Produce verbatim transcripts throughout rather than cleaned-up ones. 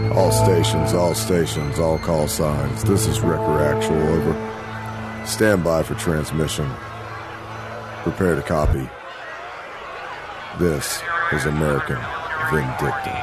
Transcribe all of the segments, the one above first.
All stations, all stations, all call signs. This is Wrecker Actual, over. Stand by for transmission. Prepare to copy. This is American Vindicta.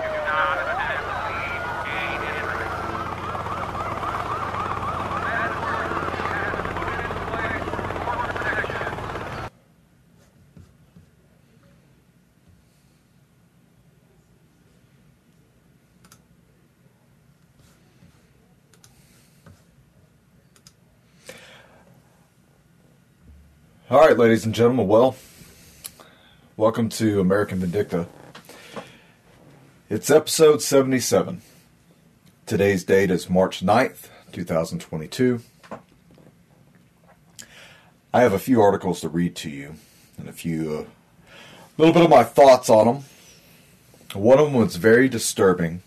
All right, ladies and gentlemen, well, welcome to American Vindicta. It's episode seventy-seven. Today's date is March ninth, twenty twenty-two. I have a few articles to read to you and a few, a uh, little bit of my thoughts on them. One of them was very disturbing.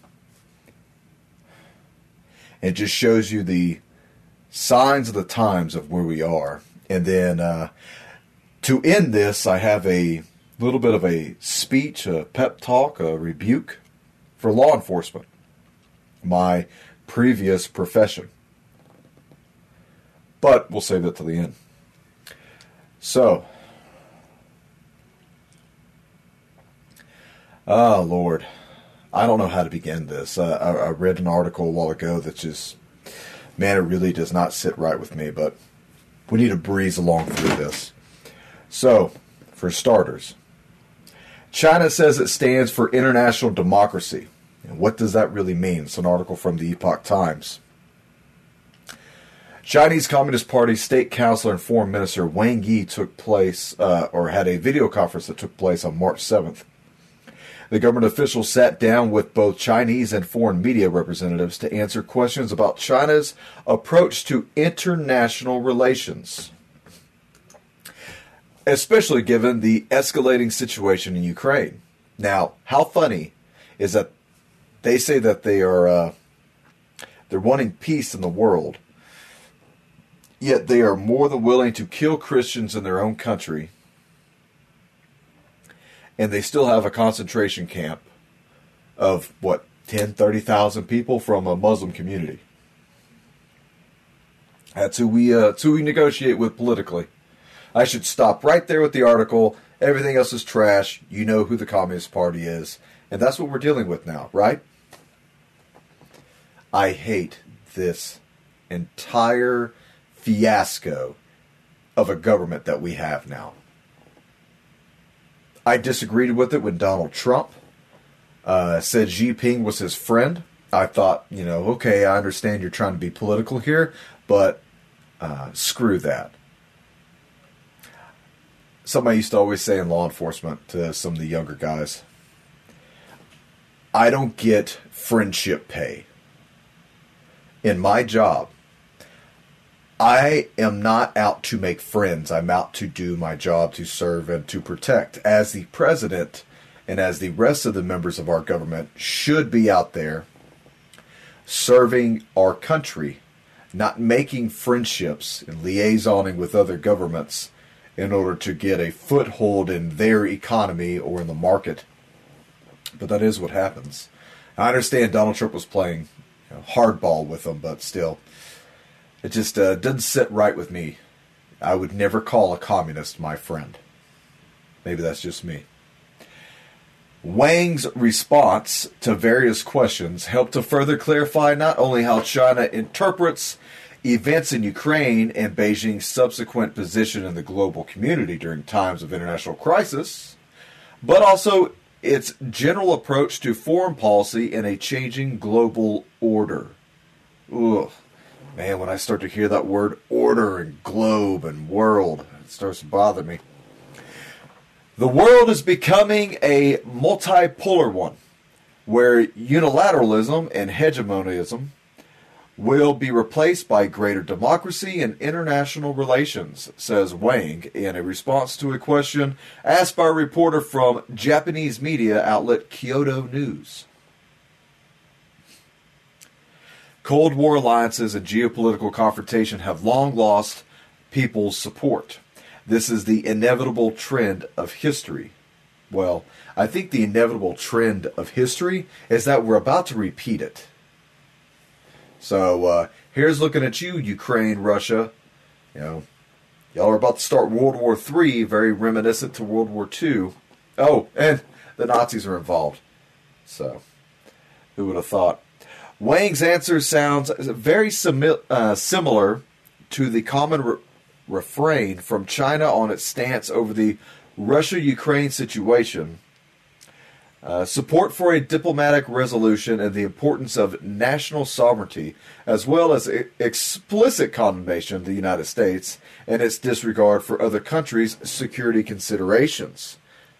It just shows you the signs of the times of where we are. And then uh, to end this, I have a little bit of a speech, a pep talk, a rebuke for law enforcement, my previous profession. But we'll save that to the end. So, oh Lord, I don't know how to begin this. Uh, I, I read an article a while ago that just, man, it really does not sit right with me, but we need to breeze along through this. So, for starters, China says it stands for international democracy. And what does that really mean? It's an article from the Epoch Times. Chinese Communist Party State Councilor and Foreign Minister Wang Yi took place, uh, or had a video conference that took place on March seventh. The government officials sat down with both Chinese and foreign media representatives to answer questions about China's approach to international relations, especially given the escalating situation in Ukraine. Now, how funny is that they say that they are uh, they're wanting peace in the world, yet they are more than willing to kill Christians in their own country. And they still have a concentration camp of, what, ten, thirty thousand people from a Muslim community. That's who we, uh, that's who we negotiate with politically. I should stop right there with the article. Everything else is trash. You know who the Communist Party is. And that's what we're dealing with now, right? I hate this entire fiasco of a government that we have now. I disagreed with it when Donald Trump uh, said Xi Jinping was his friend. I thought, you know, okay, I understand you're trying to be political here, but uh, screw that. Something I used to always say in law enforcement to some of the younger guys, I don't get friendship pay. In my job, I am not out to make friends. I'm out to do my job, to serve and to protect. As the president and as the rest of the members of our government should be out there serving our country, not making friendships and liaisoning with other governments in order to get a foothold in their economy or in the market. But that is what happens. I understand Donald Trump was playing, you know, hardball with them, but still. It just uh, doesn't sit right with me. I would never call a communist my friend. Maybe that's just me. Wang's response to various questions helped to further clarify not only how China interprets events in Ukraine and Beijing's subsequent position in the global community during times of international crisis, but also its general approach to foreign policy in a changing global order. Ugh. Man, when I start to hear that word order and globe and world, it starts to bother me. The world is becoming a multipolar one, where unilateralism and hegemonism will be replaced by greater democracy and international relations, says Wang in a response to a question asked by a reporter from Japanese media outlet Kyodo News. Cold War alliances and geopolitical confrontation have long lost people's support. This is the inevitable trend of history, Well, I think the inevitable trend of history is that we're about to repeat it. So uh, here's looking at you, Ukraine, Russia. You know, y'all are about to start World War Three, very reminiscent to World War Two. Oh, and the Nazis are involved. So, who would have thought? Wang's answer sounds very simi- uh, similar to the common re- refrain from China on its stance over the Russia-Ukraine situation. Uh, support for a diplomatic resolution and the importance of national sovereignty, as well as e- explicit condemnation of the United States and its disregard for other countries' security considerations.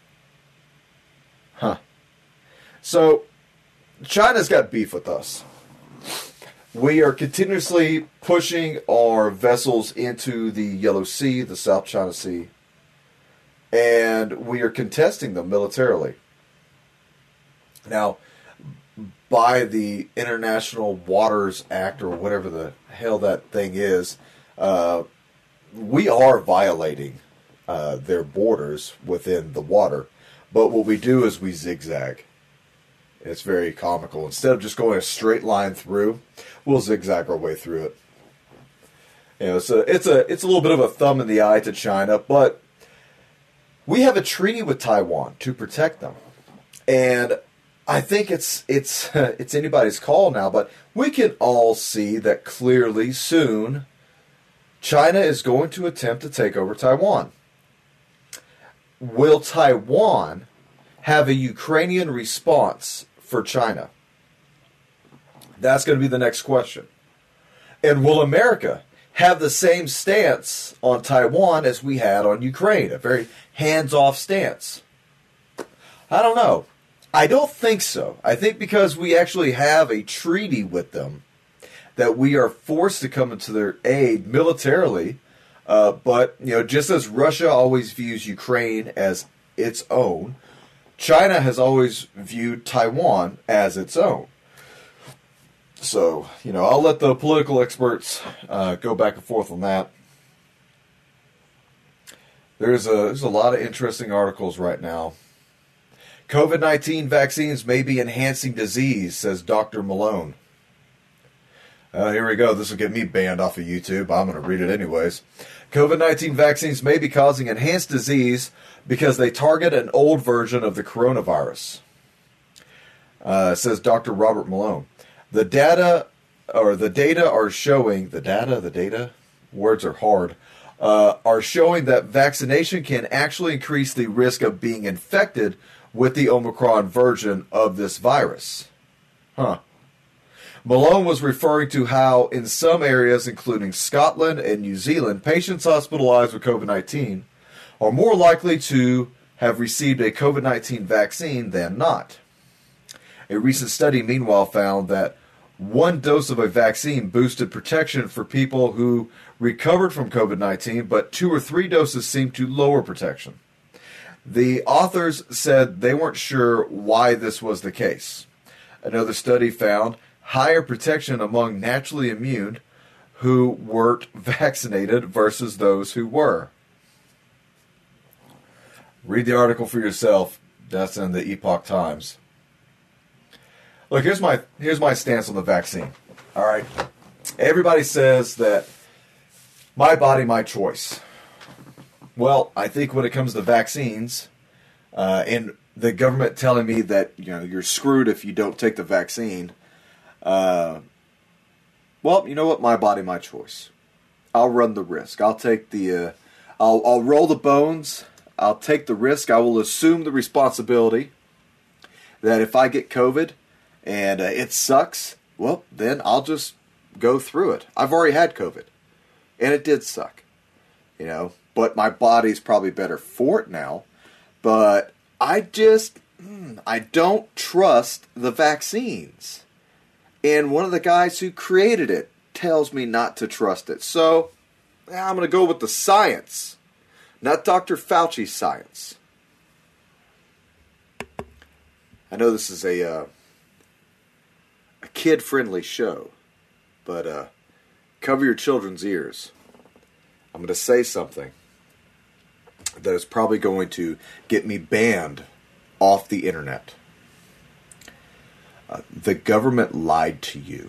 Huh. So, China's got beef with us. We are continuously pushing our vessels into the Yellow Sea, the South China Sea, and we are contesting them militarily. Now, by the International Waters Act, or whatever the hell that thing is, uh, we are violating uh, their borders within the water. But what we do is we zigzag. It's very comical. Instead of just going a straight line through, we'll zigzag our way through it. You know, so it's a it's a little bit of a thumb in the eye to China, but we have a treaty with Taiwan to protect them, and I think it's it's it's anybody's call now. But we can all see that clearly soon, China is going to attempt to take over Taiwan. Will Taiwan have a Ukrainian response for China? That's going to be the next question. And will America have the same stance on Taiwan as we had on Ukraine? A very hands-off stance. I don't know. I don't think so. I think because we actually have a treaty with them that we are forced to come into their aid militarily. Uh, but, you know, just as Russia always views Ukraine as its own, China has always viewed Taiwan as its own. So, you know, I'll let the political experts uh, go back and forth on that. There's a, there's a lot of interesting articles right now. COVID nineteen vaccines may be enhancing disease, says Doctor Malone. Uh, here we go. This will get me banned off of YouTube. I'm going to read it anyways. COVID nineteen vaccines may be causing enhanced disease because they target an old version of the coronavirus, uh, says Doctor Robert Malone. The data, or the data are showing, the data, the data, words are hard, uh, are showing that vaccination can actually increase the risk of being infected with the Omicron version of this virus. Huh. Malone was referring to how in some areas, including Scotland and New Zealand, patients hospitalized with COVID nineteen are more likely to have received a COVID nineteen vaccine than not. A recent study, meanwhile, found that one dose of a vaccine boosted protection for people who recovered from COVID nineteen, but two or three doses seemed to lower protection. The authors said they weren't sure why this was the case. Another study found higher protection among naturally immune who weren't vaccinated versus those who were. Read the article for yourself. That's in the Epoch Times. Look, here's my here's my stance on the vaccine. All right. Everybody says that my body, my choice. Well, I think when it comes to vaccines, uh, and the government telling me that, you know, you're screwed if you don't take the vaccine, uh, well, you know what? My body, my choice. I'll run the risk. I'll take the, uh, I'll I'll roll the bones. I'll take the risk. I will assume the responsibility that if I get COVID and uh, it sucks, well, then I'll just go through it. I've already had COVID, and it did suck, you know. But my body's probably better for it now. But I just, I don't trust the vaccines. And one of the guys who created it tells me not to trust it. So I'm going to go with the science, not Doctor Fauci's science. I know this is a uh, a kid-friendly show, but uh, cover your children's ears. I'm going to say something that is probably going to get me banned off the internet. Uh, the government lied to you.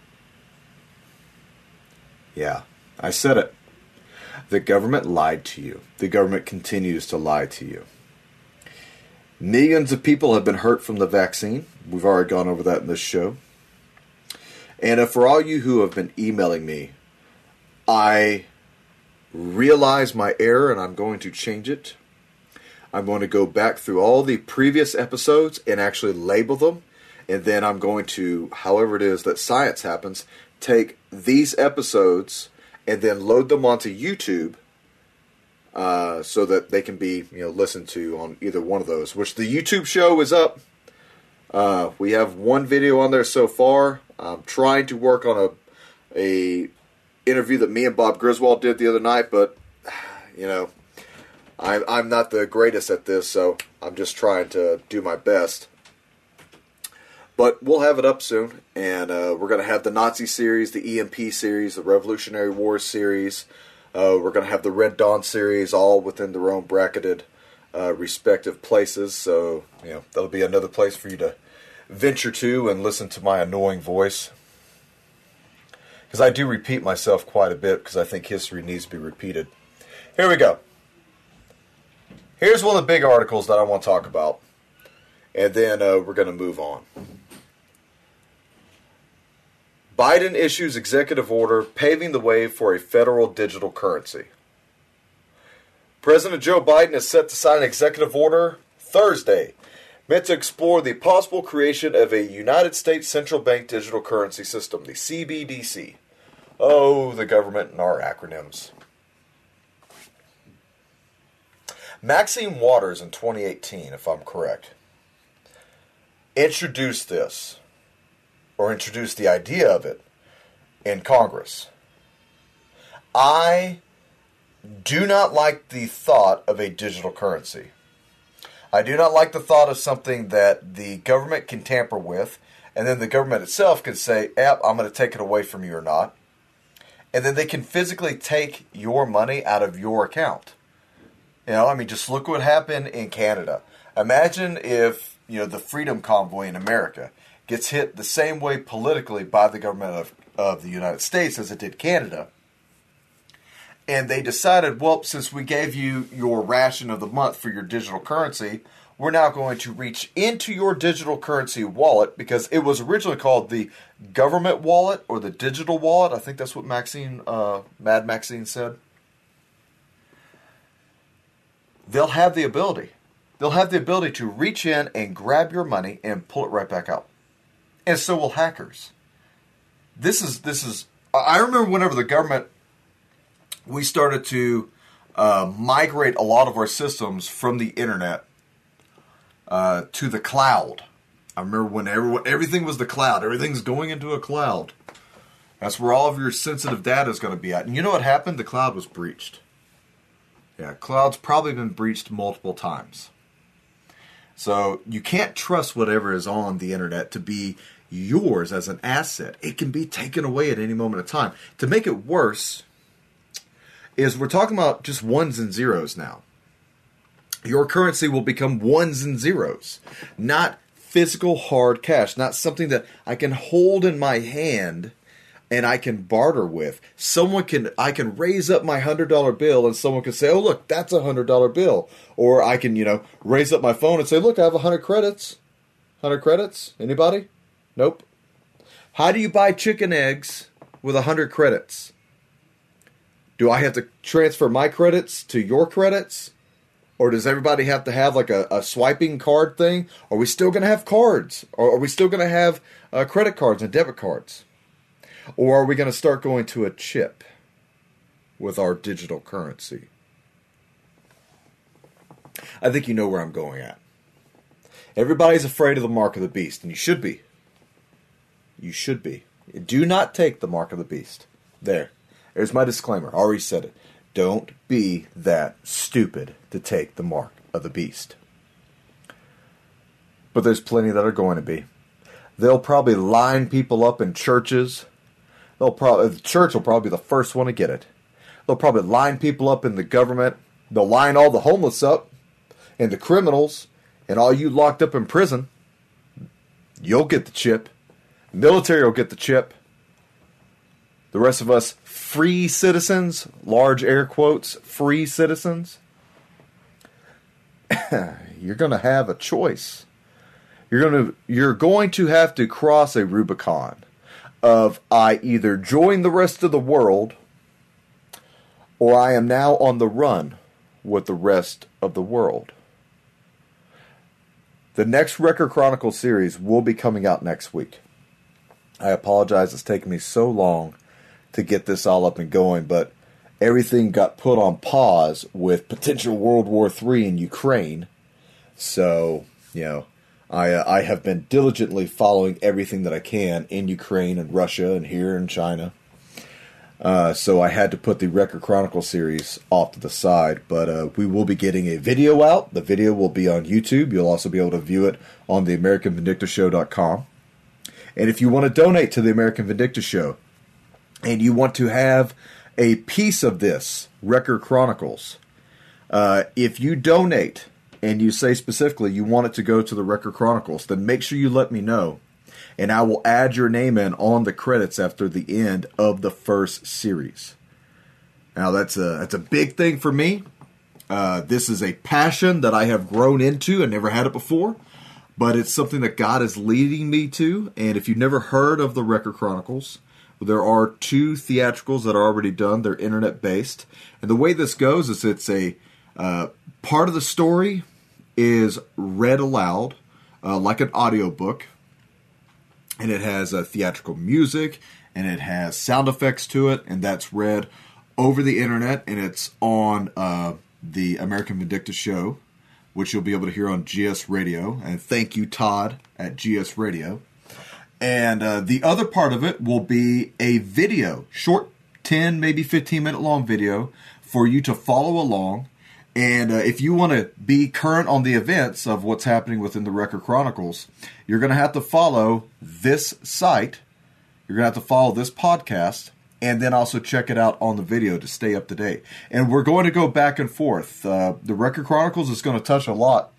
Yeah, I said it. The government lied to you. The government continues to lie to you. Millions of people have been hurt from the vaccine. We've already gone over that in this show. And uh, for all you who have been emailing me, I realize my error and I'm going to change it. I'm going to go back through all the previous episodes and actually label them. And then I'm going to, however it is that science happens, take these episodes and then load them onto YouTube uh, so that they can be, you know, listened to on either one of those. Which the YouTube show is up. Uh, we have one video on there so far. I'm trying to work on a a interview that me and Bob Griswold did the other night, but you know, I'm I'm not the greatest at this, so I'm just trying to do my best. But we'll have it up soon, and uh, we're going to have the Nazi series, the E M P series, the Revolutionary Wars series. Uh, we're going to have the Red Dawn series, all within their own bracketed uh, respective places. So, you know, that'll be another place for you to venture to and listen to my annoying voice. Because I do repeat myself quite a bit, because I think history needs to be repeated. Here we go. Here's one of the big articles that I want to talk about. And then uh, we're going to move on. Biden issues executive order paving the way for a federal digital currency. President Joe Biden is set to sign an executive order Thursday meant to explore the possible creation of a United States Central Bank Digital Currency System, the C B D C. Oh, the government and our acronyms. Maxine Waters in twenty eighteen, if I'm correct, introduced this, or introduced the idea of it, in Congress. I do not like the thought of a digital currency. I do not like the thought of something that the government can tamper with, and then the government itself can say, yep, I'm going to take it away from you or not. And then they can physically take your money out of your account. You know, I mean, just look what happened in Canada. Imagine if, you know, the Freedom Convoy in America gets hit the same way politically by the government of, of the United States as it did Canada. And they decided, well, since we gave you your ration of the month for your digital currency, we're now going to reach into your digital currency wallet, because it was originally called the government wallet or the digital wallet. I think that's what Maxine, uh, Mad Maxine said. They'll have the ability. They'll have the ability to reach in and grab your money and pull it right back out. And so will hackers. This is, this is, I remember whenever the government, we started to uh, migrate a lot of our systems from the internet uh, to the cloud. I remember when everyone, everything was the cloud. Everything's going into a cloud. That's where all of your sensitive data is going to be at. And you know what happened? The cloud was breached. Yeah, cloud's probably been breached multiple times. So you can't trust whatever is on the internet to be yours as an asset. It can be taken away at any moment of time. To make it worse, is we're talking about just ones and zeros now. Your currency will become ones and zeros, not physical hard cash, not something that I can hold in my hand and I can barter with. Someone can, I can raise up my one hundred dollar bill and someone can say, oh, look, that's a one hundred dollar bill. Or I can, you know, raise up my phone and say, look, I have one hundred credits. one hundred credits? Anybody? Nope. How do you buy chicken eggs with one hundred credits? Do I have to transfer my credits to your credits? Or does everybody have to have like a, a swiping card thing? Are we still going to have cards? Or are we still going to have uh, credit cards and debit cards? Or are we going to start going to a chip with our digital currency? I think you know where I'm going at. Everybody's afraid of the mark of the beast, and you should be. You should be. Do not take the mark of the beast. There. There's my disclaimer. I already said it. Don't be that stupid to take the mark of the beast. But there's plenty that are going to be. They'll probably line people up in churches. They'll probably the church will probably be the first one to get it. They'll probably line people up in the government. They'll line all the homeless up and the criminals And all you locked up in prison, you'll get the chip. Military will get the chip. The rest of us free citizens, large air quotes, free citizens, you're going to have a choice. You're going to you're going to have to cross a Rubicon of I either join the rest of the world or I am now on the run with the rest of the world. The next Wrecker Chronicles series will be coming out next week. I apologize it's taken me so long to get this all up and going, but everything got put on pause with potential World War Three in Ukraine. So, you know, I uh, I have been diligently following everything that I can in Ukraine and Russia and here in China. Uh, so I had to put the Wrecker Chronicles series off to the side, but uh, we will be getting a video out. The video will be on YouTube. You'll also be able to view it on the American Vindicta Show dot com. And if you want to donate to the American Vindicta Show, and you want to have a piece of this Wrecker Chronicles, uh, if you donate and you say specifically you want it to go to the Wrecker Chronicles, then make sure you let me know, and I will add your name in on the credits after the end of the first series. Now that's a that's a big thing for me. Uh, this is a passion that I have grown into and never had it before, but it's something that God is leading me to. And if you've never heard of the Wrecker Chronicles, there are two theatricals that are already done. They're internet-based. And the way this goes is it's a uh, part of the story is read aloud, uh, like an audiobook. And it has uh, theatrical music, and it has sound effects to it, and that's read over the internet, and it's on uh, the American Vindicta Show, which you'll be able to hear on G S Radio. And thank you, Todd, at G S Radio. And uh, the other part of it will be a video, short ten, maybe fifteen minute long video for you to follow along. And uh, if you want to be current on the events of what's happening within the Wrecker Chronicles, you're going to have to follow this site. You're going to have to follow this podcast, and then also check it out on the video to stay up to date. And we're going to go back and forth. Uh, the Wrecker Chronicles is going to touch a lot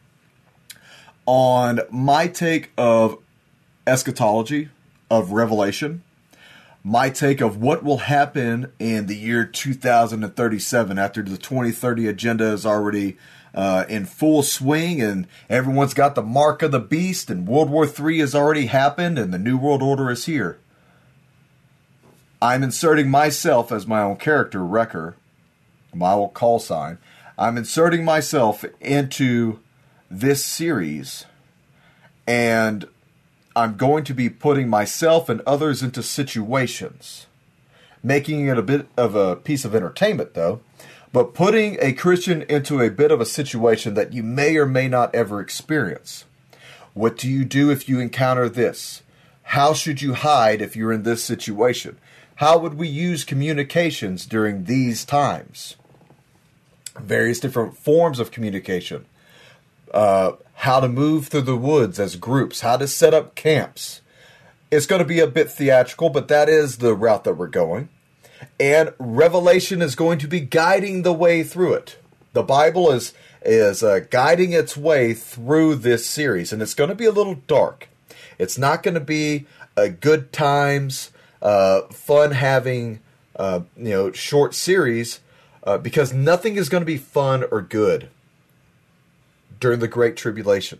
on my take of eschatology, of Revelation, my take of what will happen in the year two thousand thirty-seven after the twenty thirty agenda is already uh, in full swing and everyone's got the mark of the beast and World War Three has already happened and the New World Order is here. I'm inserting myself as my own character, Wrecker, my old call sign. I'm inserting myself into this series, and I'm going to be putting myself and others into situations, making it a bit of a piece of entertainment, though, but putting a Christian into a bit of a situation that you may or may not ever experience. What do you do if you encounter this? How should you hide if you're in this situation? How would we use communications during these times? Various different forms of communication. Uh, how to move through the woods as groups, how to set up camps. It's going to be a bit theatrical, but that is the route that we're going. And Revelation is going to be guiding the way through it. The Bible is, is uh, guiding its way through this series, and it's going to be a little dark. It's not going to be a good times, uh, fun having, uh, you know, short series, uh, because nothing is going to be fun or good during the Great Tribulation.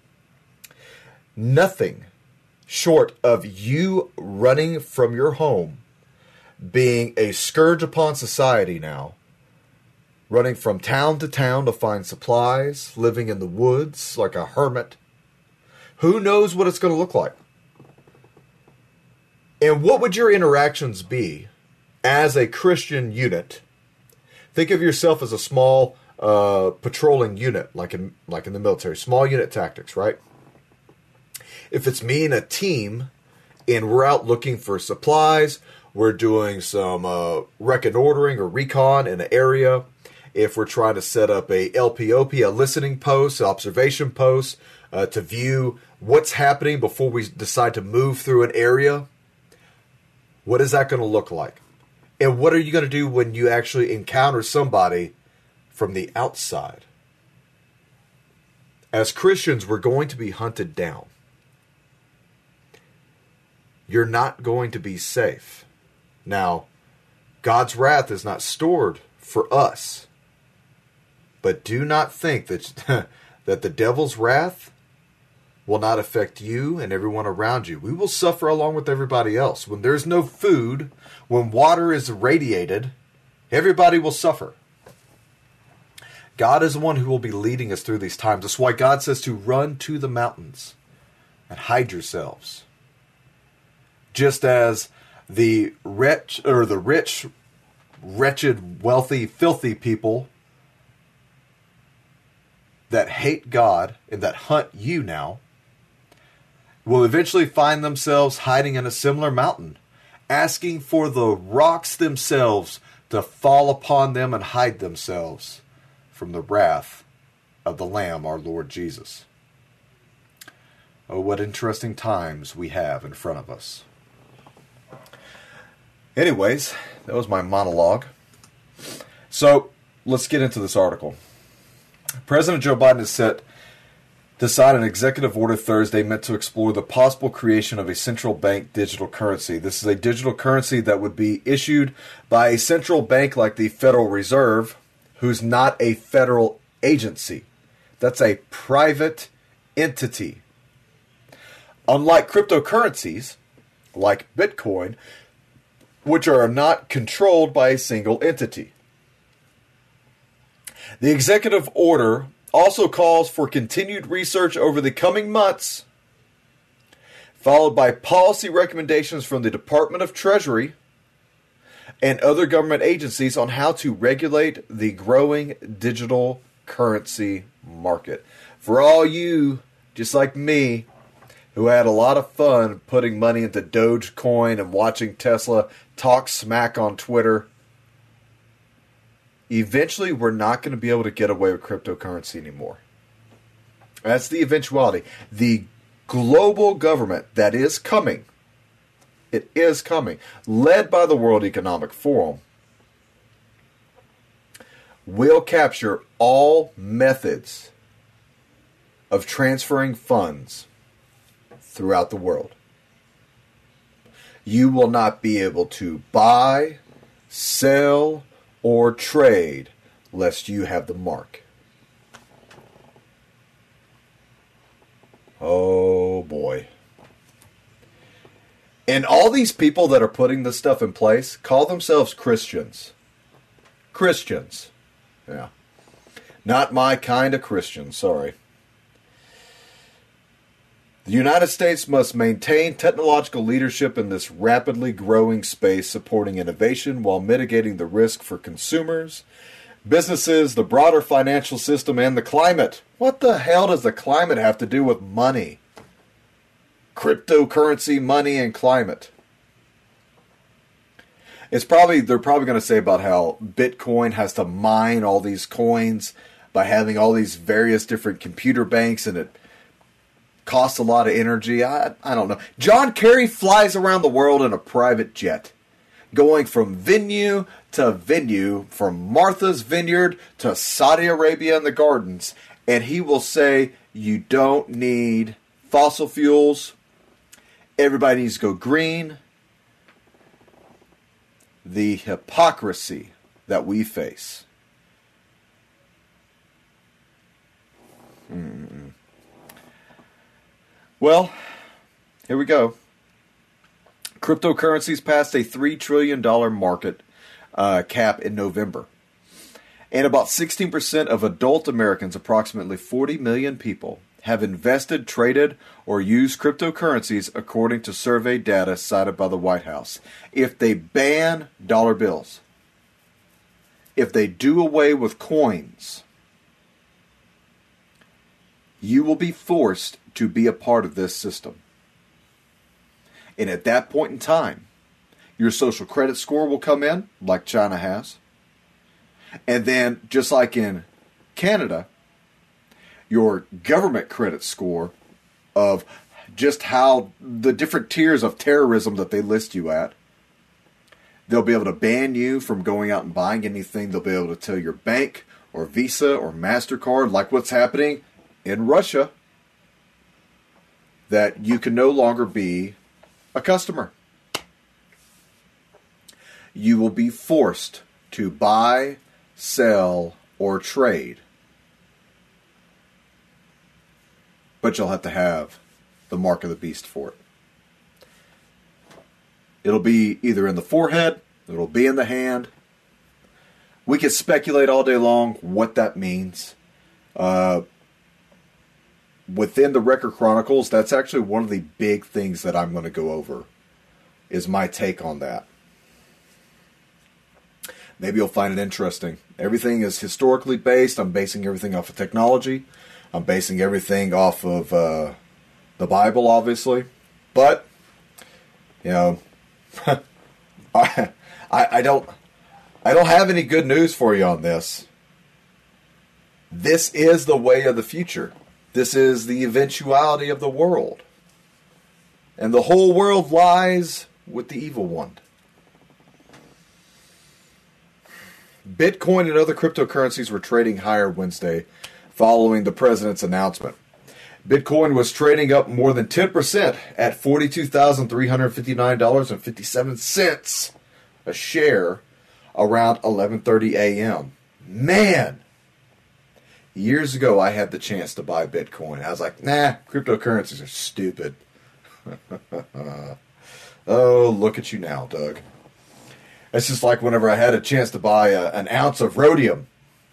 Nothing short of you running from your home, being a scourge upon society now, running from town to town to find supplies, living in the woods like a hermit. Who knows what it's going to look like? And what would your interactions be as a Christian unit? Think of yourself as a small Uh, patrolling unit, like in like in the military, small unit tactics, right? If it's me and a team, and we're out looking for supplies, we're doing some uh, reconnoitering or recon in an area. If we're trying to set up a L P O P, a listening post, observation post, uh, to view what's happening before we decide to move through an area, what is that going to look like? And what are you going to do when you actually encounter somebody from the outside? As Christians, we're going to be hunted down. You're not going to be safe. Now, God's wrath is not stored for us. But do not think that, that the devil's wrath will not affect you and everyone around you. We will suffer along with everybody else. When there's no food, when water is irradiated, everybody will suffer. God is the one who will be leading us through these times. That's why God says to run to the mountains and hide yourselves. Just as the rich, or the rich, wretched, wealthy, filthy people that hate God and that hunt you now will eventually find themselves hiding in a similar mountain, asking for the rocks themselves to fall upon them and hide themselves from the wrath of the Lamb, our Lord Jesus. Oh, what interesting times we have in front of us. Anyways, that was my monologue. So, let's get into this article. President Joe Biden has set to sign an executive order Thursday meant to explore the possible creation of a central bank digital currency. This is a digital currency that would be issued by a central bank like the Federal Reserve, who's not a federal agency. That's a private entity. Unlike cryptocurrencies, like Bitcoin, which are not controlled by a single entity. The executive order also calls for continued research over the coming months, followed by policy recommendations from the Department of Treasury and other government agencies on how to regulate the growing digital currency market. For all you, just like me, who had a lot of fun putting money into Dogecoin and watching Tesla talk smack on Twitter, eventually we're not going to be able to get away with cryptocurrency anymore. That's the eventuality. The global government that is coming, it is coming, led by the World Economic Forum, will capture all methods of transferring funds throughout the world. You will not be able to buy, sell, or trade lest you have the mark. Oh boy. And all these people that are putting this stuff in place call themselves Christians. Christians. Yeah. Not my kind of Christian, sorry. The United States must maintain technological leadership in this rapidly growing space, supporting innovation while mitigating the risk for consumers, businesses, the broader financial system, and the climate. What the hell does the climate have to do with money? Cryptocurrency, money, and climate. It's probably, they're probably going to say about how Bitcoin has to mine all these coins by having all these various different computer banks, and it costs a lot of energy. I, I don't know. John Kerry flies around the world in a private jet, going from venue to venue, from Martha's Vineyard to Saudi Arabia and the gardens, and he will say, you don't need fossil fuels. Everybody needs to go green. The hypocrisy that we face. Mm. Well, here we go. Cryptocurrencies passed a three trillion dollars market uh, cap in November. And about sixteen percent of adult Americans, approximately forty million people, have invested, traded, or used cryptocurrencies according to survey data cited by the White House. If they ban dollar bills, if they do away with coins, you will be forced to be a part of this system. And at that point in time, your social credit score will come in, like China has. And then, just like in Canada, your government credit score of just how the different tiers of terrorism that they list you at. They'll be able to ban you from going out and buying anything. They'll be able to tell your bank or Visa or MasterCard, like what's happening in Russia that you can no longer be a customer. You will be forced to buy, sell, or trade. But you'll have to have the mark of the beast for it. It'll be either in the forehead, it'll be in the hand. We can speculate all day long what that means. Uh, within the Record Chronicles, that's actually one of the big things that I'm going to go over, is my take on that. Maybe you'll find it interesting. Everything is historically based. I'm basing everything off of technology. I'm basing everything off of uh, the Bible, obviously. But, you know, I, I, I don't I don't have any good news for you on this. This is the way of the future. This is the eventuality of the world. And the whole world lies with the evil one. Bitcoin and other cryptocurrencies were trading higher Wednesday following the president's announcement. Bitcoin was trading up more than ten percent at forty-two thousand three hundred fifty-nine dollars and fifty-seven cents a share around eleven thirty a.m. Man! Years ago, I had the chance to buy Bitcoin. I was like, nah, cryptocurrencies are stupid. Oh, look at you now, Doug. It's just like whenever I had a chance to buy a, an ounce of rhodium.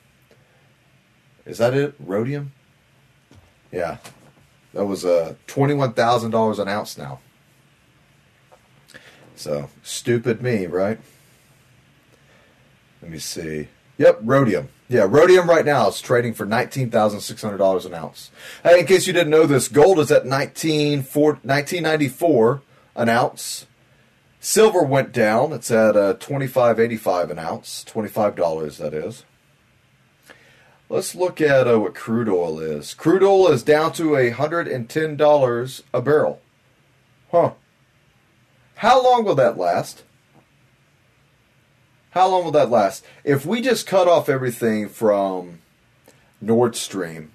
Is that it? Rhodium? Yeah. That was uh, twenty-one thousand dollars an ounce now. So, stupid me, right? Let me see. Yep, rhodium. Yeah, rhodium right now is trading for nineteen thousand six hundred dollars an ounce. Hey, in case you didn't know this, gold is at nineteen ninety-four an ounce. Silver went down. It's at uh, twenty-five eighty-five an ounce. twenty-five dollars, that is. Let's look at uh, what crude oil is. Crude oil is down to one hundred ten dollars a barrel. Huh. How long will that last? How long will that last? If we just cut off everything from Nord Stream,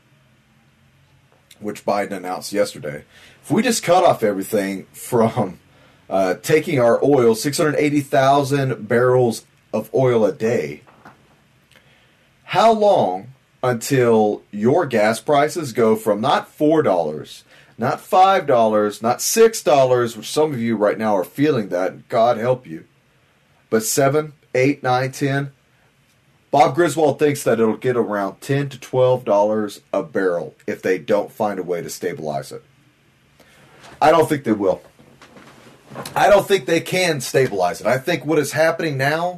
which Biden announced yesterday, if we just cut off everything from uh, taking our oil, six hundred eighty thousand barrels of oil a day, how long until your gas prices go from not four dollars, not five dollars, not six dollars, which some of you right now are feeling that, God help you, but seven, eight, nine, ten. Bob Griswold thinks that it'll get around ten to twelve dollars a barrel if they don't find a way to stabilize it. I don't think they will. I don't think they can stabilize it. I think what is happening now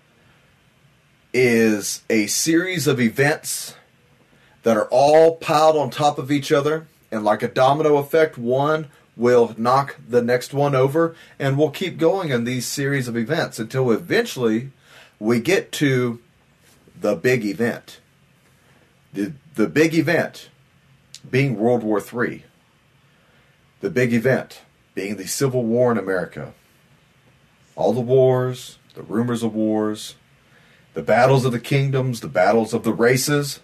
is a series of events that are all piled on top of each other, and like a domino effect, one will knock the next one over, and we'll keep going in these series of events until eventually we get to the big event. The, the big event being World War Three. The big event being the Civil War in America. All the wars, the rumors of wars, the battles of the kingdoms, the battles of the races.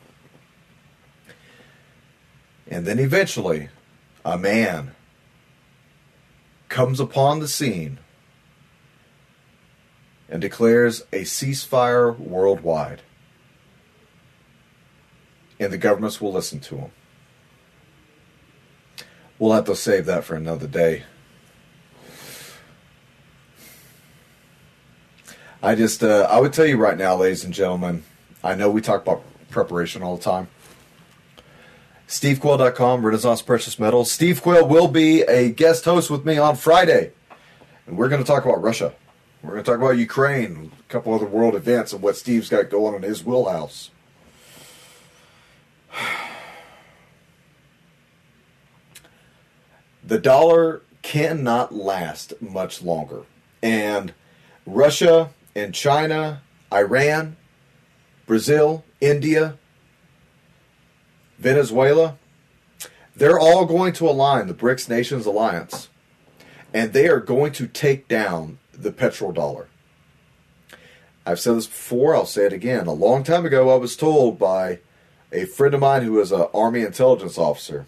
And then eventually, a man comes upon the scene and declares a ceasefire worldwide. And the governments will listen to him. We'll have to save that for another day. I just, uh, I would tell you right now, ladies and gentlemen, I know we talk about preparation all the time. Steve Quayle dot com, Renaissance Precious Metals. Steve Quayle will be a guest host with me on Friday. And we're going to talk about Russia. We're going to talk about Ukraine, a couple other world events, and what Steve's got going in his wheelhouse. The dollar cannot last much longer. And Russia and China, Iran, Brazil, India, Venezuela, they're all going to align, the BRICS Nations Alliance, and they are going to take down the petrodollar. I've said this before, I'll say it again. A long time ago, I was told by a friend of mine who is an Army intelligence officer,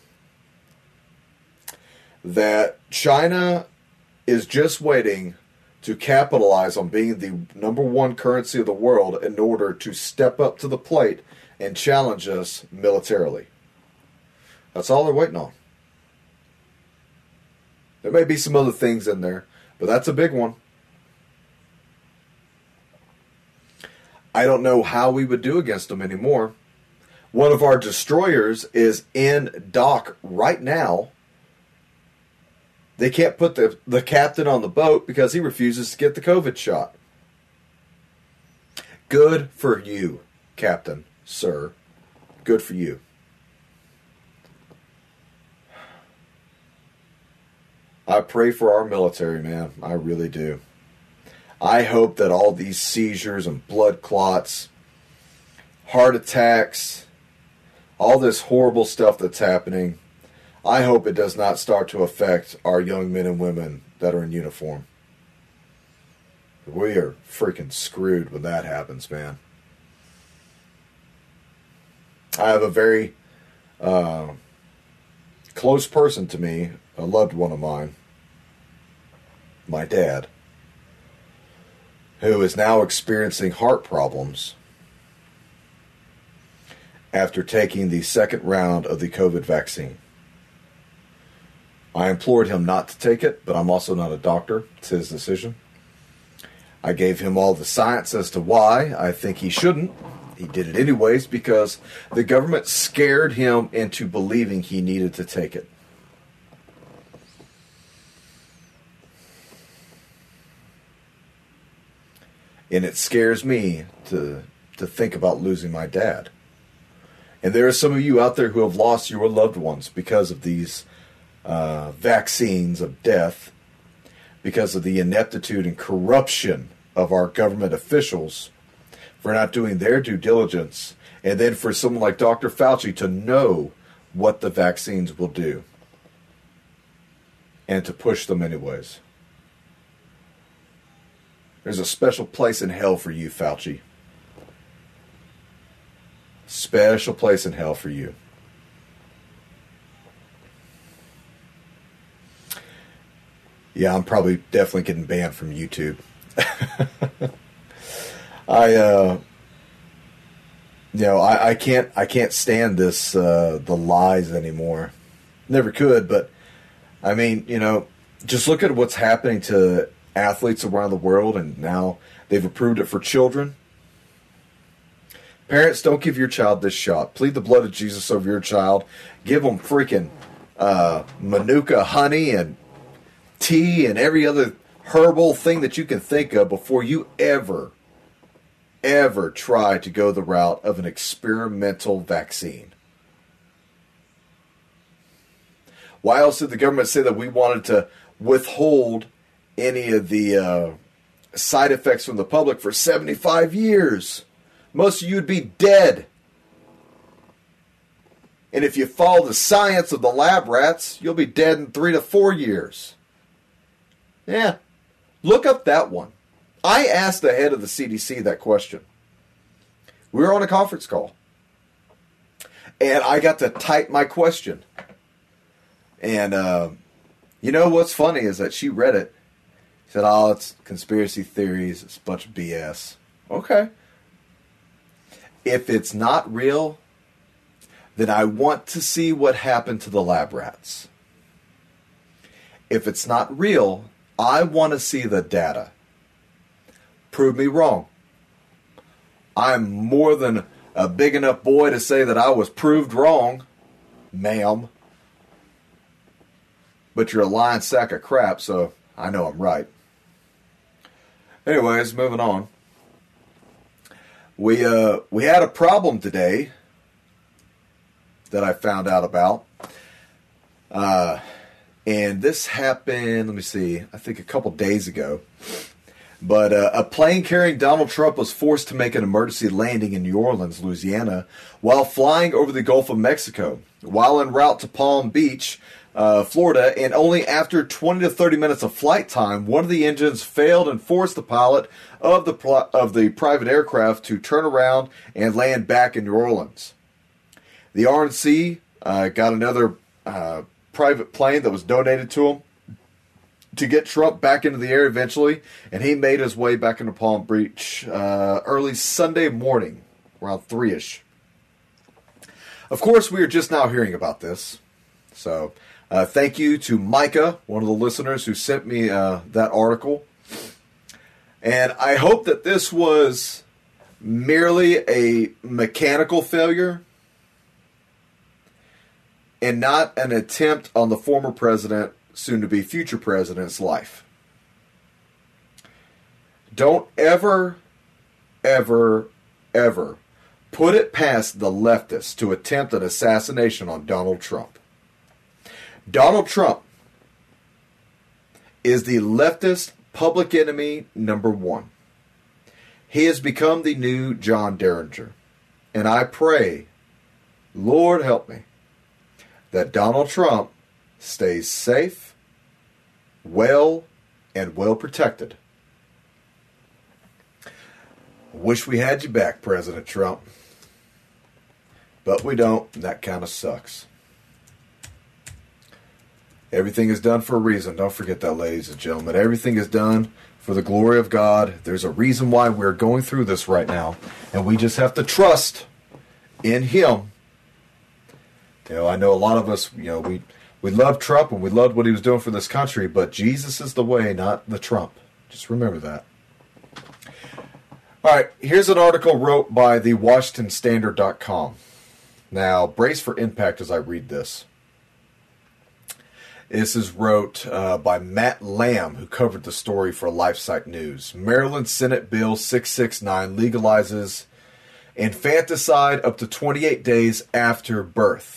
that China is just waiting to capitalize on being the number one currency of the world in order to step up to the plate and challenge us militarily. That's all they're waiting on. There may be some other things in there, but that's a big one. I don't know how we would do against them anymore. One of our destroyers is in dock right now. They can't put the, the captain on the boat because he refuses to get the COVID shot. Good for you, Captain, sir. Good for you. I pray for our military, man. I really do. I hope that all these seizures and blood clots, heart attacks, all this horrible stuff that's happening, I hope it does not start to affect our young men and women that are in uniform. We are freaking screwed when that happens, man. I have a very uh, close person to me, a loved one of mine, my dad, who is now experiencing heart problems after taking the second round of the COVID vaccine. I implored him not to take it, but I'm also not a doctor. It's his decision. I gave him all the science as to why I think he shouldn't. He did it anyways because the government scared him into believing he needed to take it. And it scares me to to think about losing my dad. And there are some of you out there who have lost your loved ones because of these uh, vaccines of death, because of the ineptitude and corruption of our government officials for not doing their due diligence, and then for someone like Doctor Fauci to know what the vaccines will do and to push them anyways. There's a special place in hell for you, Fauci. Special place in hell for you. Yeah, I'm probably definitely getting banned from YouTube. I, uh, you know, I, I can't, I can't stand this, uh, the lies anymore. Never could, but I mean, you know, just look at what's happening to athletes around the world, and now they've approved it for children. Parents, don't give your child this shot. Plead the blood of Jesus over your child. Give them freaking uh, Manuka honey and tea and every other herbal thing that you can think of before you ever, ever try to go the route of an experimental vaccine. Why else did the government say that we wanted to withhold any of the uh, side effects from the public for seventy-five years? Most of you would be dead. And if you follow the science of the lab rats, you'll be dead in three to four years. Yeah. Look up that one. I asked the head of the C D C that question. We were on a conference call. And I got to type my question. And uh, you know what's funny is that she read it. Said, oh, it's conspiracy theories. It's a bunch of B S. Okay. If it's not real, then I want to see what happened to the lab rats. If it's not real, I want to see the data. Prove me wrong. I'm more than a big enough boy to say that I was proved wrong, ma'am. But you're a lying sack of crap, so I know I'm right. Anyways, moving on. We uh we had a problem today that I found out about. Uh, and this happened, let me see, I think a couple days ago. But uh, a plane carrying Donald Trump was forced to make an emergency landing in New Orleans, Louisiana, while flying over the Gulf of Mexico. While en route to Palm Beach, uh, Florida, and only after twenty to thirty minutes of flight time, one of the engines failed and forced the pilot of the pl- of the private aircraft to turn around and land back in New Orleans. The R N C uh, got another uh, private plane that was donated to him to get Trump back into the air eventually, and he made his way back into Palm Beach uh, early Sunday morning, around three-ish. Of course, we are just now hearing about this, so uh, thank you to Micah, one of the listeners who sent me uh, that article. And I hope that this was merely a mechanical failure and not an attempt on the former president, soon-to-be future president's life. Don't ever, ever, ever put it past the leftists to attempt an assassination on Donald Trump. Donald Trump is the leftist public enemy number one. He has become the new John Derringer. And I pray, Lord help me, that Donald Trump stays safe, well, and well protected. Wish we had you back, President Trump. But we don't, and that kind of sucks. Everything is done for a reason. Don't forget that, ladies and gentlemen. Everything is done for the glory of God. There's a reason why we're going through this right now. And we just have to trust in Him. You know, I know a lot of us, you know, we, we love Trump and we loved what he was doing for this country, but Jesus is the way, not the Trump. Just remember that. All right, here's an article wrote by the Washington Standard dot com. Now, brace for impact as I read this. This is wrote uh, by Matt Lamb, who covered the story for LifeSite News. Maryland Senate Bill six sixty-nine legalizes infanticide up to twenty-eight days after birth.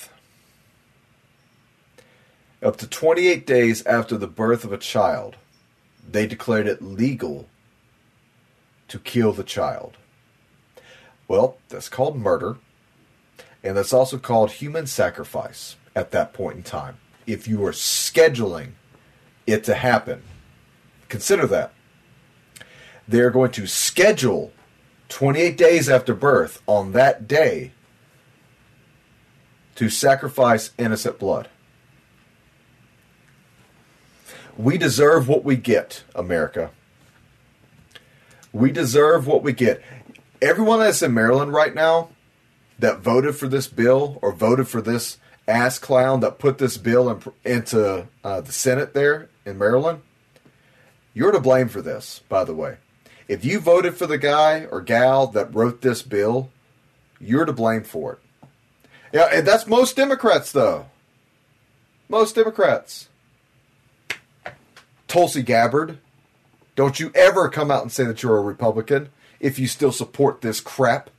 Up to twenty-eight days after the birth of a child, they declared it legal to kill the child. Well, that's called murder, and that's also called human sacrifice at that point in time. If you are scheduling it to happen, consider that. They're going to schedule twenty-eight days after birth on that day to sacrifice innocent blood. We deserve what we get, America. We deserve what we get. Everyone that's in Maryland right now that voted for this bill or voted for this ass clown that put this bill in, into uh, the Senate there in Maryland, you're to blame for this, by the way. If you voted for the guy or gal that wrote this bill, you're to blame for it. Yeah, and that's most Democrats, though. Most Democrats. Tulsi Gabbard, don't you ever come out and say that you're a Republican if you still support this crap.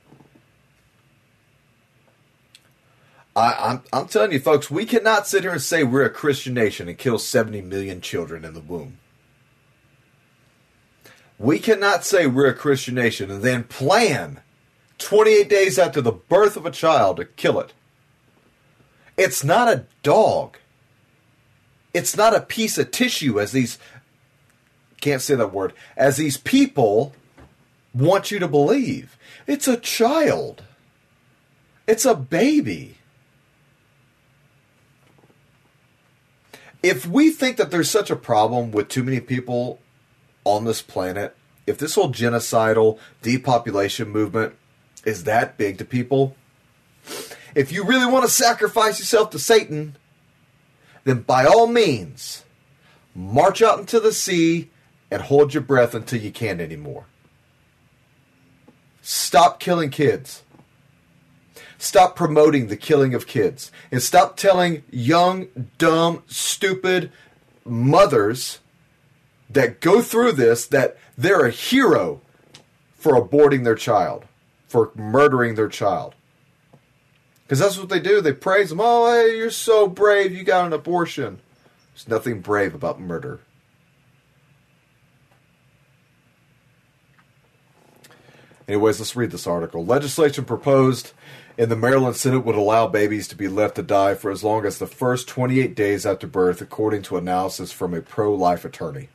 I, I'm, I'm telling you, folks, we cannot sit here and say we're a Christian nation and kill seventy million children in the womb. We cannot say we're a Christian nation and then plan twenty-eight days after the birth of a child to kill it. It's not a dog. It's not a piece of tissue, as these, can't say that word, as these people want you to believe. It's a child. It's a baby. If we think that there's such a problem with too many people on this planet, if this whole genocidal depopulation movement is that big to people, if you really want to sacrifice yourself to Satan, then by all means, march out into the sea and hold your breath until you can't anymore. Stop killing kids. Stop promoting the killing of kids. And stop telling young, dumb, stupid mothers that go through this that they're a hero for aborting their child, for murdering their child. Because that's what they do. They praise them. Oh, hey, you're so brave. You got an abortion. There's nothing brave about murder. Anyways, let's read this article. Legislation proposed in the Maryland Senate would allow babies to be left to die for as long as the first twenty-eight days after birth, according to analysis from a pro-life attorney.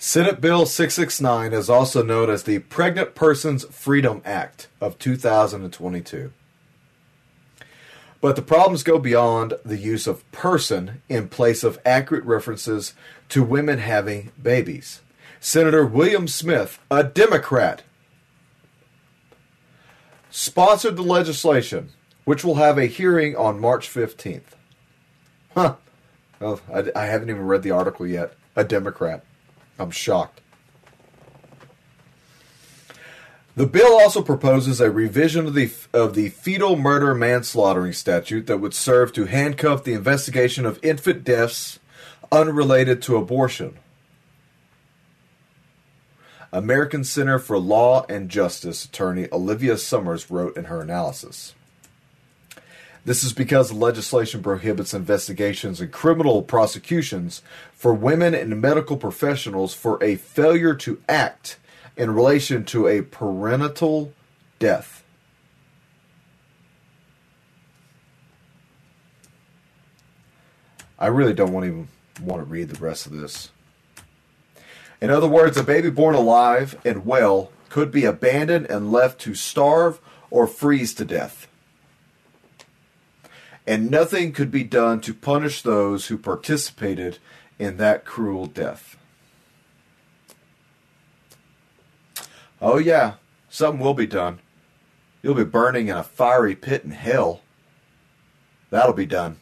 Senate Bill six sixty-nine is also known as the Pregnant Persons Freedom Act of two thousand twenty-two. But the problems go beyond the use of person in place of accurate references to women having babies. Senator William Smith, a Democrat, sponsored the legislation, which will have a hearing on March fifteenth. Huh. Oh, I, I haven't even read the article yet. A Democrat. I'm shocked. The bill also proposes a revision of the of the fetal murder manslaughtering statute that would serve to handcuff the investigation of infant deaths unrelated to abortion. American Center for Law and Justice attorney Olivia Summers wrote in her analysis. This is because the legislation prohibits investigations and criminal prosecutions for women and medical professionals for a failure to act in relation to a perinatal death. I really don't want to even want to read the rest of this. In other words, a baby born alive and well could be abandoned and left to starve or freeze to death. And nothing could be done to punish those who participated in that cruel death. Oh yeah, something will be done. You'll be burning in a fiery pit in hell. That'll be done.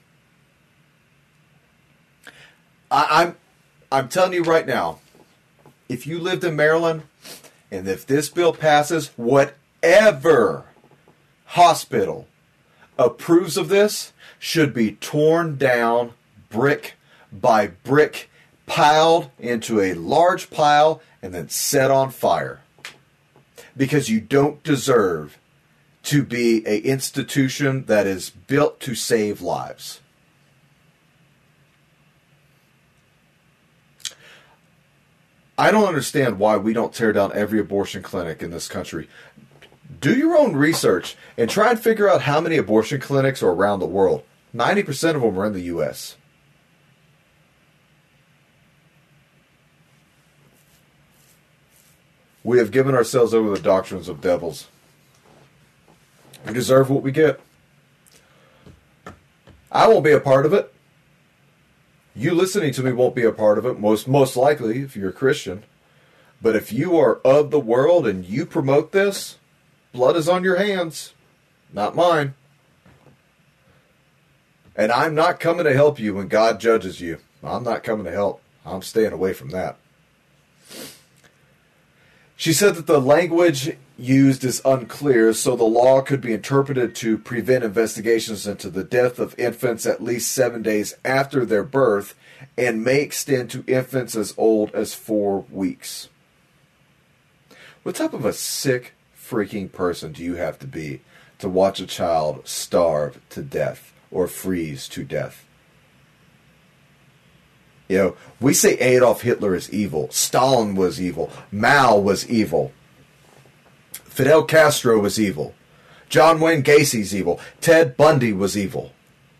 I, I'm, I'm telling you right now, if you lived in Maryland, and if this bill passes, whatever hospital approves of this should be torn down brick by brick, piled into a large pile, and then set on fire. Because you don't deserve to be an institution that is built to save lives. I don't understand why we don't tear down every abortion clinic in this country. Do your own research and try and figure out how many abortion clinics are around the world. ninety percent of them are in the U S We have given ourselves over to the doctrines of devils. We deserve what we get. I won't be a part of it. You listening to me won't be a part of it, most most likely, if you're a Christian. But if you are of the world and you promote this, blood is on your hands, not mine. And I'm not coming to help you when God judges you. I'm not coming to help. I'm staying away from that. She said that the language used is unclear, so the law could be interpreted to prevent investigations into the death of infants at least seven days after their birth and may extend to infants as old as four weeks. What type of a sick freaking person do you have to be to watch a child starve to death or freeze to death? You know, we say Adolf Hitler is evil. Stalin was evil. Mao was evil. Fidel Castro was evil. John Wayne Gacy's evil. Ted Bundy was evil.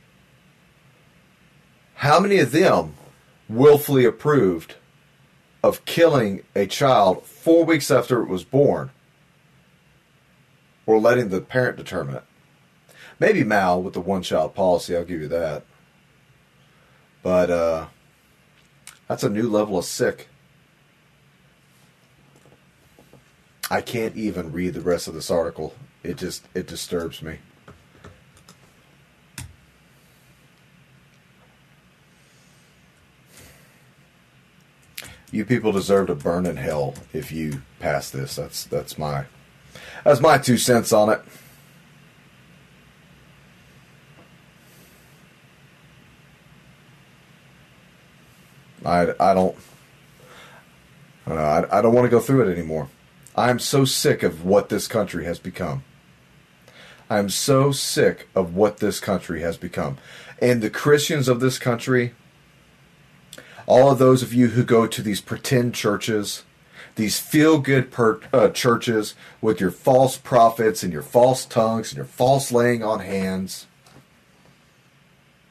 How many of them willfully approved of killing a child four weeks after it was born? Or letting the parent determine it? Maybe Mao with the one-child policy, I'll give you that. But, uh... that's a new level of sick. I can't even read the rest of this article. It just, it disturbs me. You people deserve to burn in hell if you pass this. That's, that's my, that's my two cents on it. I, I don't uh, I, I don't want to go through it anymore. I'm so sick of what this country has become. I'm so sick of what this country has become. And the Christians of this country, all of those of you who go to these pretend churches, these feel-good per, uh, churches with your false prophets and your false tongues and your false laying on hands.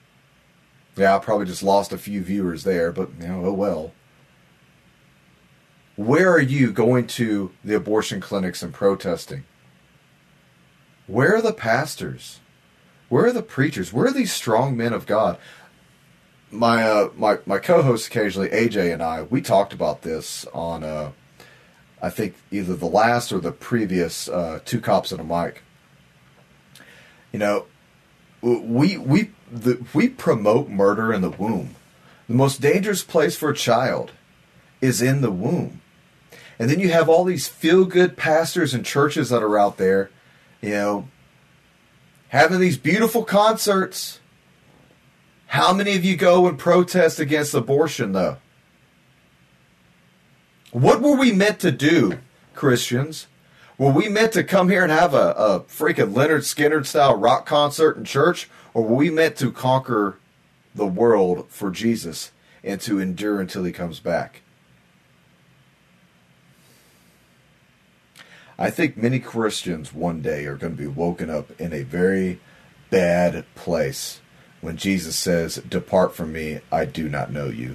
Yeah, I probably just lost a few viewers there, but, you know, oh well. Where are you going to the abortion clinics and protesting? Where are the pastors? Where are the preachers? Where are these strong men of God? My uh, my my co-host occasionally, A J and I, we talked about this on, uh, I think, either the last or the previous uh, Two Cops and a Mic. You know, we we the, we promote murder in the womb. The most dangerous place for a child is in the womb. And then you have all these feel-good pastors and churches that are out there, you know, having these beautiful concerts. How many of you go and protest against abortion, though? What were we meant to do, Christians? Were we meant to come here and have a, a freaking Leonard Skinner-style rock concert in church? Or were we meant to conquer the world for Jesus and to endure until he comes back? I think many Christians one day are going to be woken up in a very bad place when Jesus says, "Depart from me, I do not know you."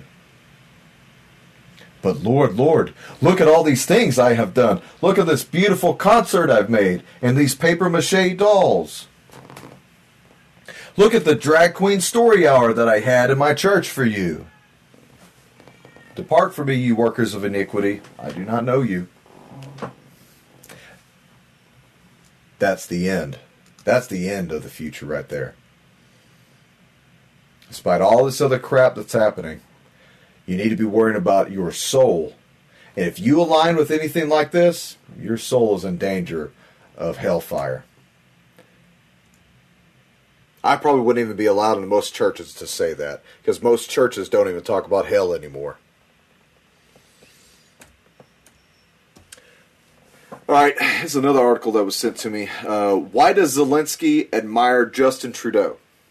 But Lord, Lord, look at all these things I have done. Look at this beautiful concert I've made and these papier-mâché dolls. Look at the drag queen story hour that I had in my church for you. Depart from me, you workers of iniquity. I do not know you. That's the end. That's the end of the future right there. Despite all this other crap that's happening, you need to be worrying about your soul. And if you align with anything like this, your soul is in danger of hellfire. I probably wouldn't even be allowed in most churches to say that, because most churches don't even talk about hell anymore. All right, here's another article that was sent to me. Uh, why does Zelensky admire Justin Trudeau?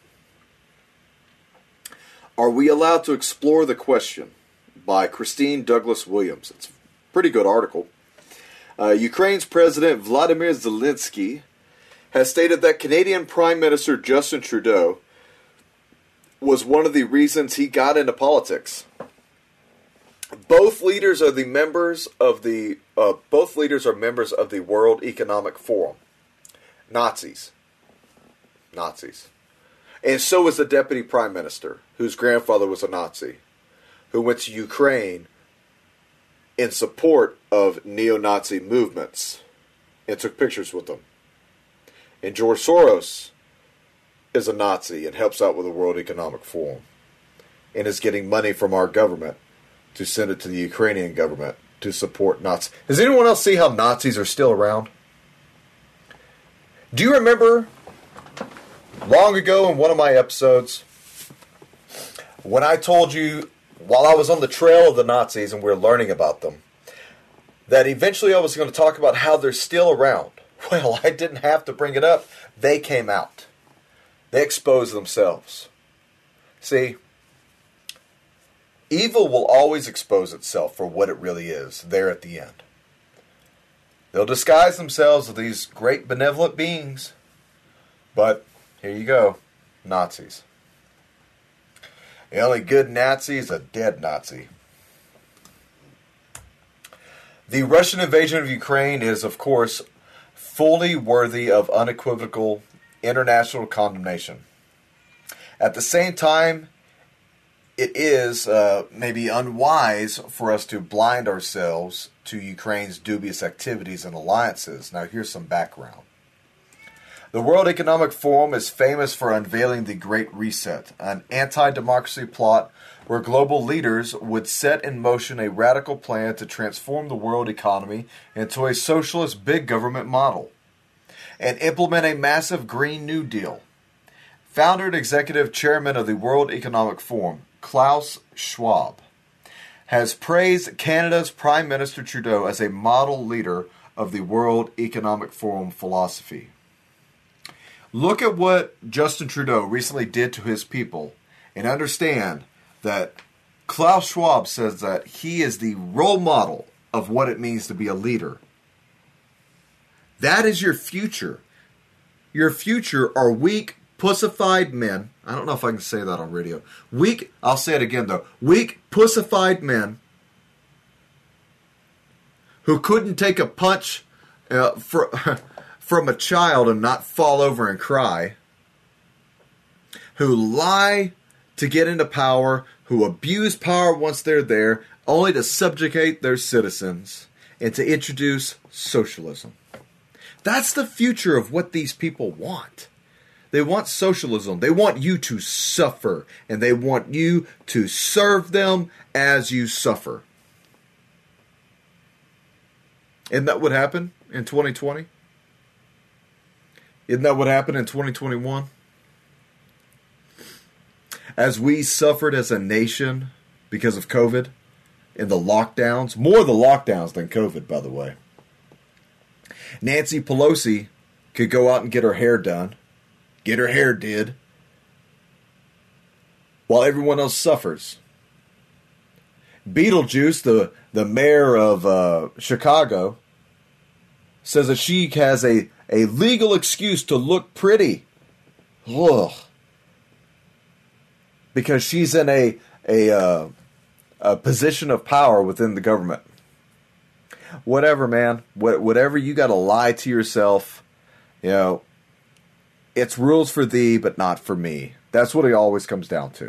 Are we allowed to explore the question? By Christine Douglas Williams. It's a pretty good article. Uh, Ukraine's President Vladimir Zelensky has stated that Canadian Prime Minister Justin Trudeau was one of the reasons he got into politics. Both leaders are the members of the uh, both leaders are members of the World Economic Forum. Nazis. Nazis. And so is the Deputy Prime Minister, whose grandfather was a Nazi, who went to Ukraine in support of neo-Nazi movements and took pictures with them. And George Soros is a Nazi and helps out with the World Economic Forum and is getting money from our government to send it to the Ukrainian government to support Nazis. Does anyone else see how Nazis are still around? Do you remember long ago in one of my episodes when I told you, while I was on the trail of the Nazis and we were learning about them, that eventually I was going to talk about how they're still around? Well, I didn't have to bring it up. They came out. They exposed themselves. See, evil will always expose itself for what it really is there at the end. They'll disguise themselves as these great benevolent beings. But here you go, Nazis. The only good Nazi is a dead Nazi. The Russian invasion of Ukraine is, of course, fully worthy of unequivocal international condemnation. At the same time, it is uh, maybe unwise for us to blind ourselves to Ukraine's dubious activities and alliances. Now, here's some background. The World Economic Forum is famous for unveiling the Great Reset, an anti-democracy plot where global leaders would set in motion a radical plan to transform the world economy into a socialist big government model and implement a massive Green New Deal. Founder and executive chairman of the World Economic Forum, Klaus Schwab, has praised Canada's Prime Minister Trudeau as a model leader of the World Economic Forum philosophy. Look at what Justin Trudeau recently did to his people and understand that Klaus Schwab says that he is the role model of what it means to be a leader. That is your future. Your future are weak, pussified men. I don't know if I can say that on radio. Weak, I'll say it again though. Weak, pussified men who couldn't take a punch uh, for, from a child and not fall over and cry, who lie to get into power, who abuse power once they're there, only to subjugate their citizens and to introduce socialism. That's the future of what these people want. They want socialism. They want you to suffer, and they want you to serve them as you suffer. Isn't that what happened in twenty twenty? Isn't that what happened in twenty twenty-one? As we suffered as a nation because of COVID and the lockdowns, more the lockdowns than COVID, by the way. Nancy Pelosi could go out and get her hair done, get her hair did, while everyone else suffers. Beetlejuice, the, the mayor of uh, Chicago, says that she has a, a legal excuse to look pretty. Ugh. Because she's in a, a, uh, a position of power within the government. Whatever, man. What, whatever you got to lie to yourself, you know, it's rules for thee, but not for me. That's what it always comes down to.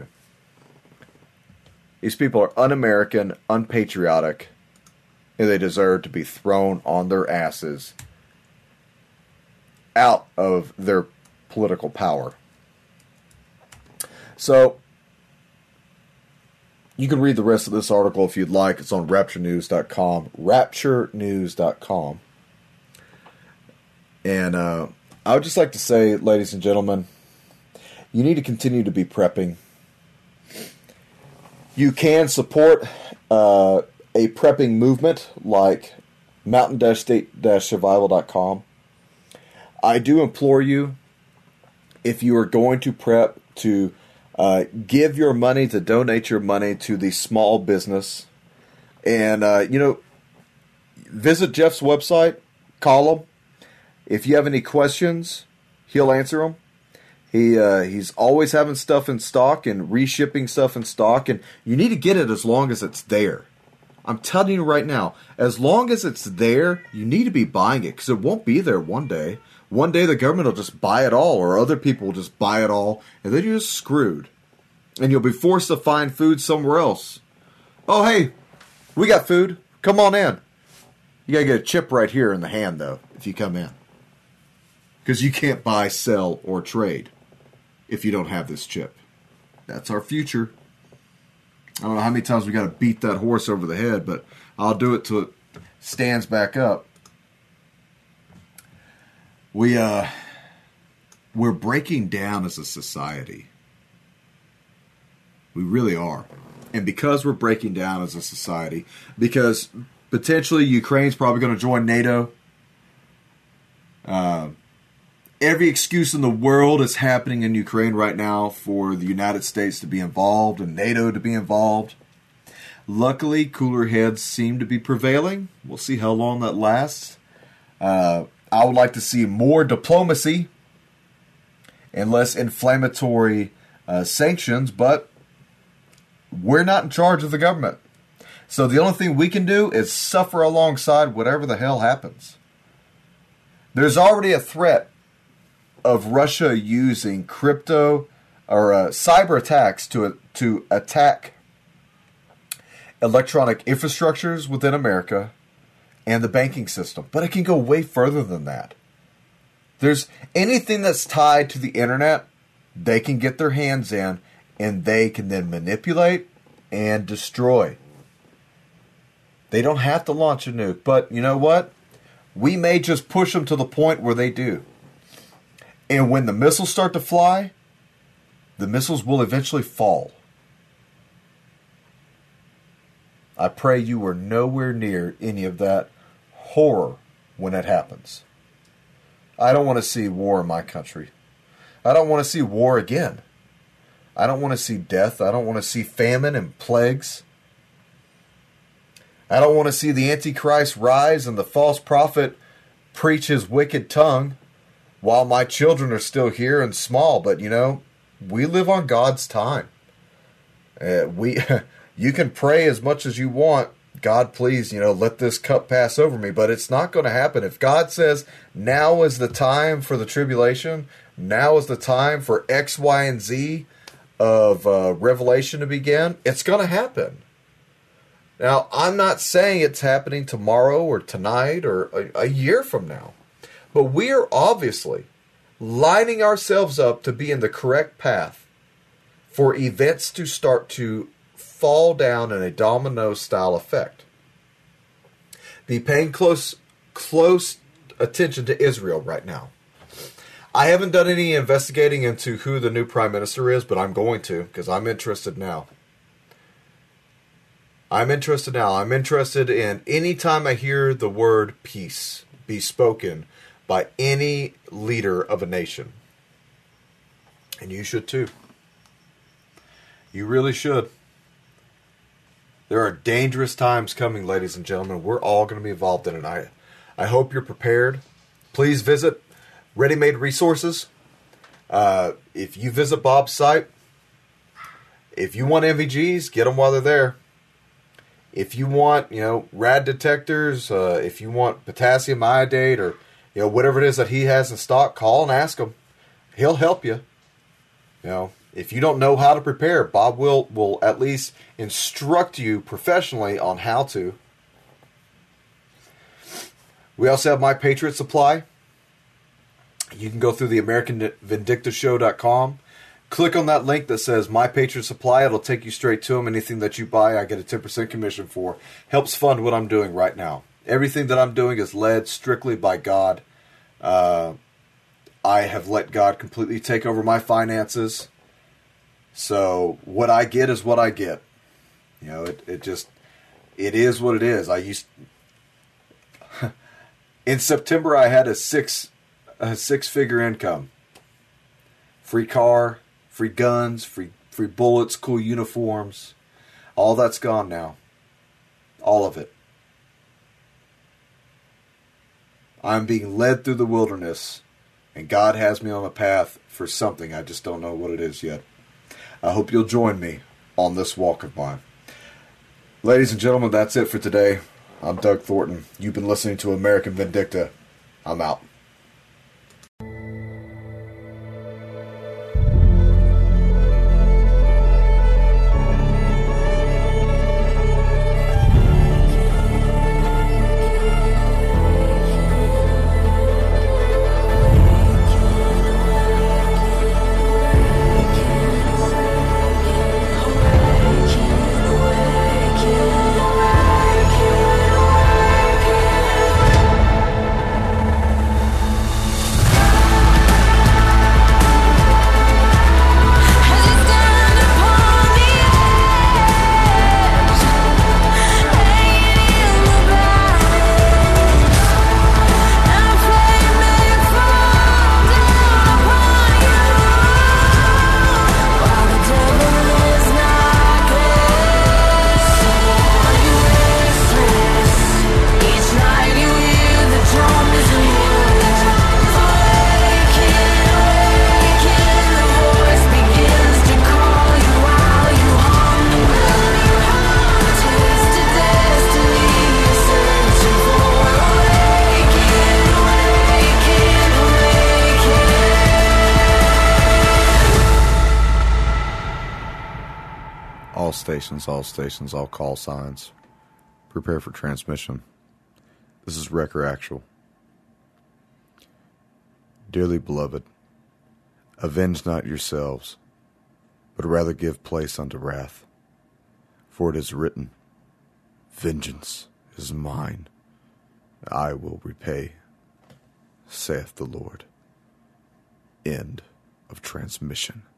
These people are un-American, unpatriotic, and they deserve to be thrown on their asses out of their political power. So, you can read the rest of this article if you'd like. It's on rapture news dot com. rapture news dot com. And uh, I would just like to say, ladies and gentlemen, you need to continue to be prepping. You can support uh, a prepping movement like mountain state survival dot com. I do implore you, if you are going to prep, to uh, give your money, to donate your money to the small business. And, uh, you know, visit Jeff's website, call him. If you have any questions, he'll answer them. He uh, he's always having stuff in stock and reshipping stuff in stock, and you need to get it as long as it's there. I'm telling you right now, as long as it's there, you need to be buying it, because it won't be there one day. One day the government will just buy it all, or other people will just buy it all, and then you're just screwed. And you'll be forced to find food somewhere else. Oh, hey, we got food. Come on in. You got to get a chip right here in the hand, though, if you come in. Because you can't buy, sell, or trade if you don't have this chip. That's our future. I don't know how many times we got to beat that horse over the head, but I'll do it till it stands back up. We, uh, we're breaking down as a society. We really are. And because we're breaking down as a society, because potentially Ukraine's probably going to join NATO, uh, every excuse in the world is happening in Ukraine right now for the United States to be involved and NATO to be involved. Luckily, cooler heads seem to be prevailing. We'll see how long that lasts. Uh, I would like to see more diplomacy and less inflammatory uh, sanctions, but we're not in charge of the government. So the only thing we can do is suffer alongside whatever the hell happens. There's already a threat of Russia using crypto or uh, cyber attacks to to attack electronic infrastructures within America and the banking system. But it can go way further than that. There's anything that's tied to the internet, they can get their hands in, and they can then manipulate and destroy. They don't have to launch a nuke, but you know what? We may just push them to the point where they do. And when the missiles start to fly, the missiles will eventually fall. I pray you were nowhere near any of that horror when it happens. I don't want to see war in my country. I don't want to see war again. I don't want to see death. I don't want to see famine and plagues. I don't want to see the Antichrist rise and the false prophet preach his wicked tongue while my children are still here and small. But, you know, we live on God's time. Uh, we, you can pray as much as you want. God, please, you know, let this cup pass over me. But it's not going to happen. If God says now is the time for the tribulation, now is the time for X, Y, and Z of uh, revelation to begin, it's going to happen. Now, I'm not saying it's happening tomorrow or tonight or a, a year from now. But we are obviously lining ourselves up to be in the correct path for events to start to fall down in a domino style effect. Be paying close close attention to Israel right now. I haven't done any investigating into who the new prime minister is, but I'm going to, because I'm interested now. I'm interested now. I'm interested in any time I hear the word peace be spoken by any leader of a nation. And you should too. You really should. There are dangerous times coming, ladies and gentlemen. We're all going to be involved in it. I, I hope you're prepared. Please visit Ready Made Resources. Uh, if you visit Bob's site, if you want M V Gs, get them while they're there. If you want, you know, rad detectors, uh, if you want potassium iodate or, you know, whatever it is that he has in stock, call and ask him. He'll help you. You know, if you don't know how to prepare, Bob will, will at least instruct you professionally on how to. We also have My Patriot Supply. You can go through the American Vindicta Show dot com. Click on that link that says My Patriot Supply. It'll take you straight to them. Anything that you buy, I get a ten percent commission for. Helps fund what I'm doing right now. Everything that I'm doing is led strictly by God. Uh, I have let God completely take over my finances. So what I get is what I get. You know, it, it just, it is what it is. I used, in September I had a six, a six figure income. Free car, free guns, free free bullets, cool uniforms. All that's gone now. All of it. I'm being led through the wilderness, and God has me on a path for something. I just don't know what it is yet. I hope you'll join me on this walk of mine. Ladies and gentlemen, that's it for today. I'm Doug Thornton. You've been listening to American Vindicta. I'm out. All stations, all stations, all call signs. Prepare for transmission. This is Wrecker Actual. Dearly beloved, avenge not yourselves, but rather give place unto wrath. For it is written, vengeance is mine, I will repay, saith the Lord. End of transmission.